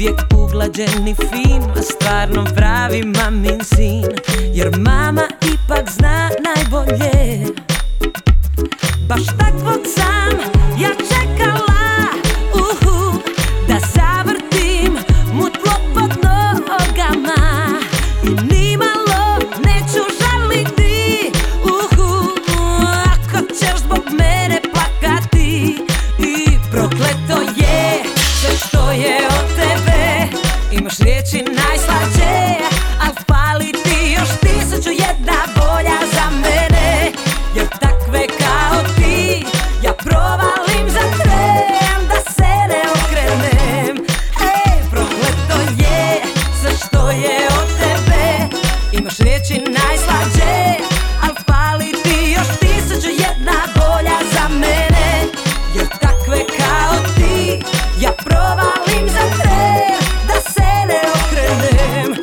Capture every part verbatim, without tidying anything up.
uvijek uglađen i fin, a stvarno pravi mamin sin. Jer mama ipak zna najbolje. Baš takvog sam ja čekala, uhu, da zavrtim mu tlo pod nogama i nimalo neću žaliti, uhu, ako ćeš zbog mene plakati. I prokleto je sve što je od tebe, imaš riječi najslađe, al fali ti još tisuću jedna bolja za mene. Jer takve kao ti ja provalim za tren, da se ne okrenem. Ej, prokleto je sve što je od tebe, imaš riječi najslađe, al fali ti još tisuću jedna bolja za mene. Jer takve kao ti ja provalim za tren, da se ne okrenem.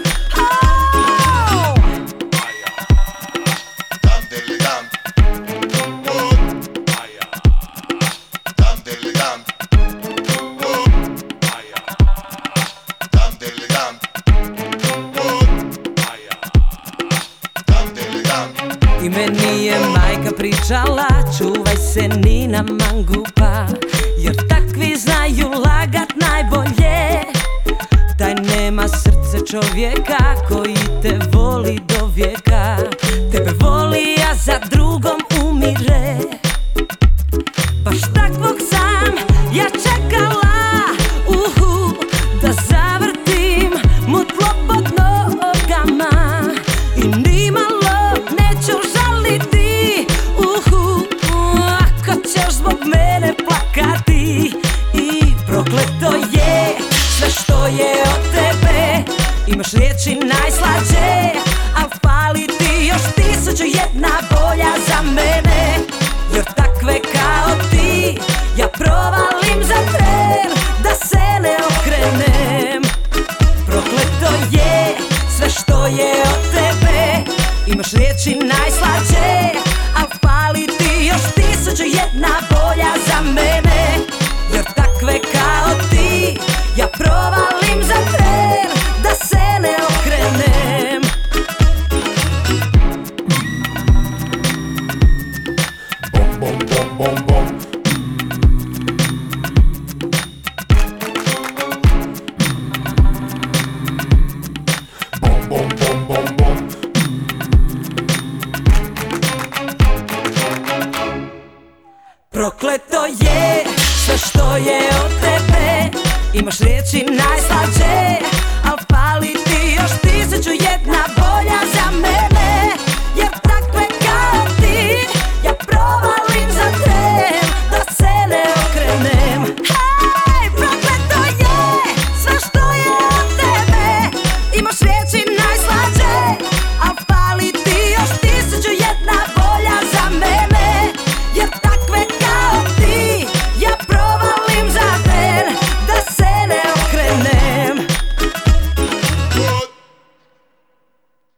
I meni je majka pričala, čuvaj se Nina mangupa, jer takvi znaju lagat najbolje. Taj nema srce čovjeka koji te voli do vijeka. Tebe voli, a za drugom umire. Baš takvog sam ja čekala, uhu, da zavrtim mu tlo pod nogama i nimalo neću žaliti, uhu, ako ćeš zbog mene plakati. I prokleto je sve što je od tebe, imaš riječi najslađe, al fali ti još tisuću jedna bolja za mene. Jer takve kao ti ja provalim za tren, da se ne okrenem. Prokleto je sve što je od tebe, imaš riječi najslađe, al fali ti još tisuću jedna bolja za mene. Jer takve kao ti ja provalim za tren, da se ne okrenem. Bom, bom, bom, bom. Bom, bom, bom, bom, bom. Prokleto je sve što je od tebe, imaš riječi najslađe,